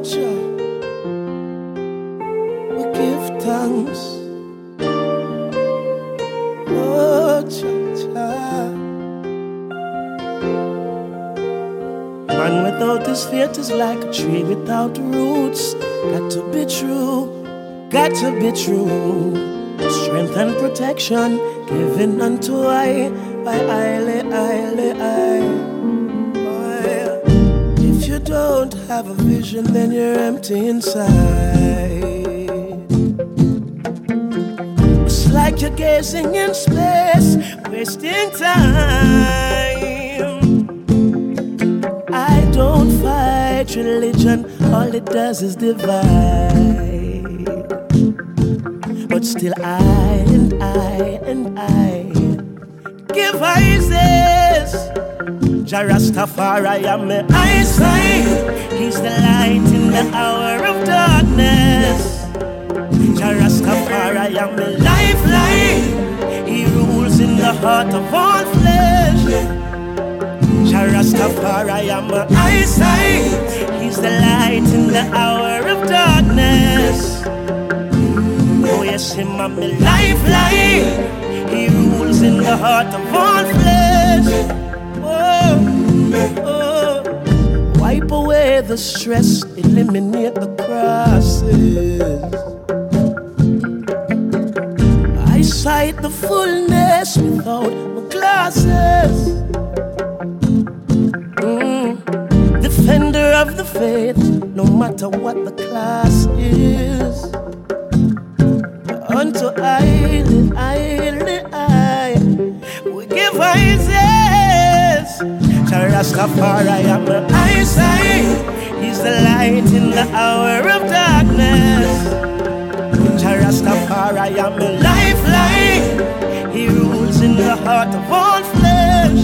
Jah, we give thanks. Oh, Jah. Man without his faith is like a tree without roots. Got to be true, got to be true. Strength and protection given unto I by I. If you don't have a vision, then you're empty inside. It's like you're gazing in space, wasting time. I don't fight religion, all it does is divide. But still I give Isis. Jah Rastafari am my eyesight. He's the light in the hour of darkness. Jah Rastafari am my lifeline. He rules in the heart of all flesh. Jah Rastafari am my eyesight. He's the light in the hour of darkness. Oh yes, him am my lifeline. He rules in the heart of all flesh. Wipe away the stress, eliminate the crosses. I sight the fullness without my glasses. Defender of the faith, no matter what the class is. Unto I, we give Isis. Jah Rastafari am my eyesight. He's the light in the hour of darkness. Jah Rastafari am my lifeline. He rules in the heart of all flesh.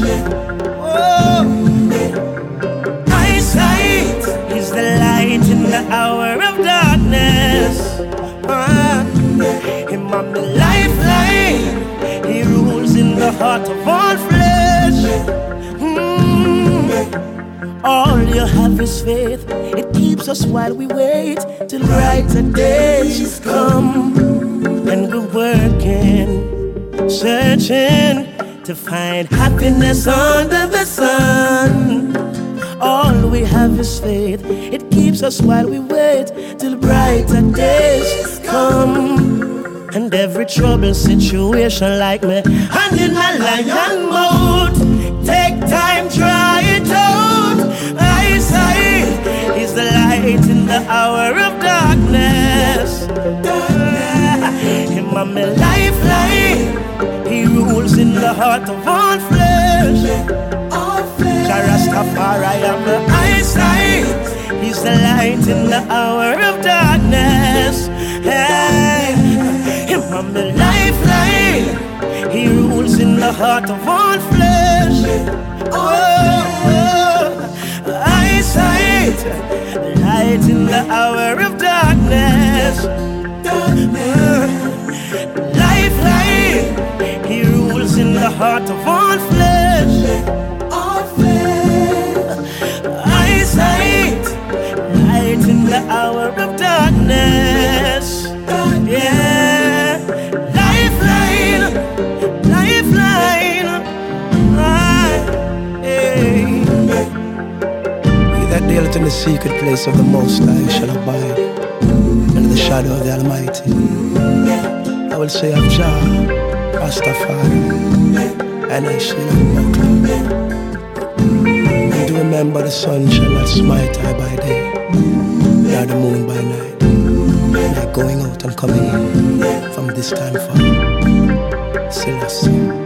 Eyesight. He's the light in the hour of darkness. Him am my lifeline. He rules in the heart of all flesh. All you have is faith. It keeps us while we wait till brighter days come. And we're working, searching to find happiness under the sun. All we have is faith. It keeps us while we wait till brighter days come. And every troubled situation like me, hand in my lion mode. Take time, try it out. Eyesight is the light in the hour of darkness. Him am my lifeline. He rules in the heart of all flesh. Jah Rastafari am my eyesight. He's the light in the hour of darkness. Hey, him am my lifeline. He rules in the heart of all flesh. Eyesight, light in the hour of darkness. Lifeline, he rules in the heart of all flesh. Eyesight, light in the hour of darkness. Yeah, lifeline, lifeline. He that dwelleth in the secret place of the Most High shall abide under the shadow of the Almighty. I will say of Jah Rastafari, and I shall buckler. And do remember the sun shall not smite I by day, nor the moon by night. Like going out and coming in from this time far. Selassie.